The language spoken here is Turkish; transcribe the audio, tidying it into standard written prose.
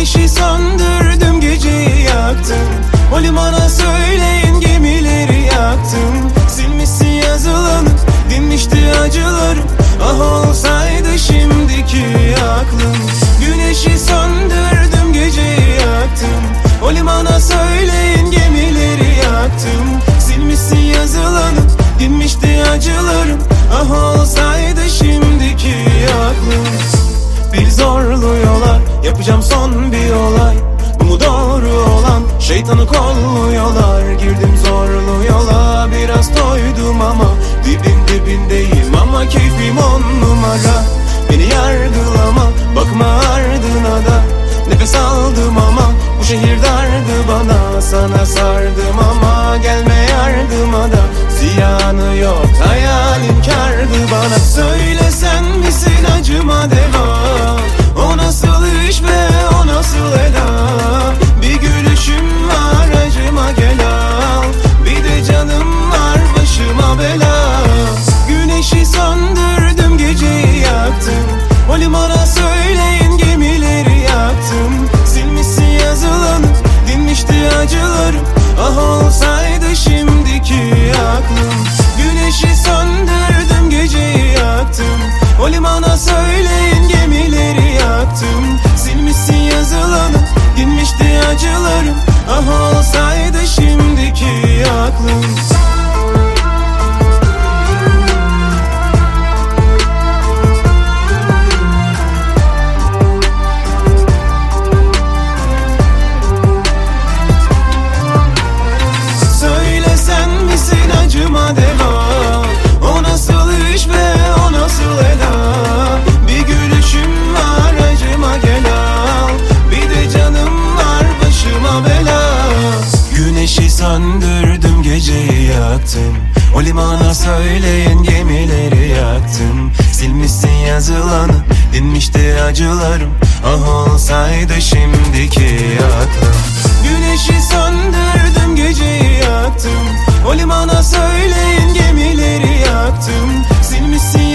Güneşi söndürdüm, geceyi yaktım. O limana söyleyin, gemileri yaktım. Silmişsin yazılanı, dinmişti acılarım. Ah olsaydı şimdiki aklım. Güneşi söndürdüm, geceyi yaktım. O limana söyleyin, gemileri yaktım. Silmişsin yazılanı, dinmişti acılarım. Ah olsaydı şimdiki aklım. Bir zorlu yola yapacağım son bir olay. Bu mu doğru olan? Şeytanı kolluyorlar. Girdim zorlu yola, biraz toydum ama dibindeyim ama keyfim on numara. Beni yargılama, bakma ardına da. Nefes aldım ama bu şehir dardı bana. Sana sardım ama gelme yardıma da. Ziyanı yok, hayalin kârdı bana. Söyle sen misin acıma devam? O nasıl iş be, o nasıl eda? Bir gülüşüm var, acıma gel al. Bir de canım var, başıma bela. Güneşi söndürdüm, geceyi yaktım. O limana söyleyin, gemileri yaktım. Silmişsin yazılanı, dinmişti acılarım. Ah olsaydı şimdiki aklım. Güneşi söndürdüm, geceyi yaktım. O limana söyleyin, gemileri yaktım. Silmişsin yazılanı, dinmişti acılarım. Ah olsaydı şimdiki aklım. Söyle sen misin acıma devam? O nasıl iş be, o nasıl eda? Bir gülüşüm var, acıma gel al. Bir de canım var, başıma bela. Güneşi söndürdüm, geceyi yaktım. O limana söyleyin, gemileri yaktım. Silmişsin yazılanı, dinmişti acılarım. Ah olsaydı şimdiki aklım. Güneşi söndürdüm, geceyi yaktım. O limana söyleyin, gemileri yaktım. Silmişsin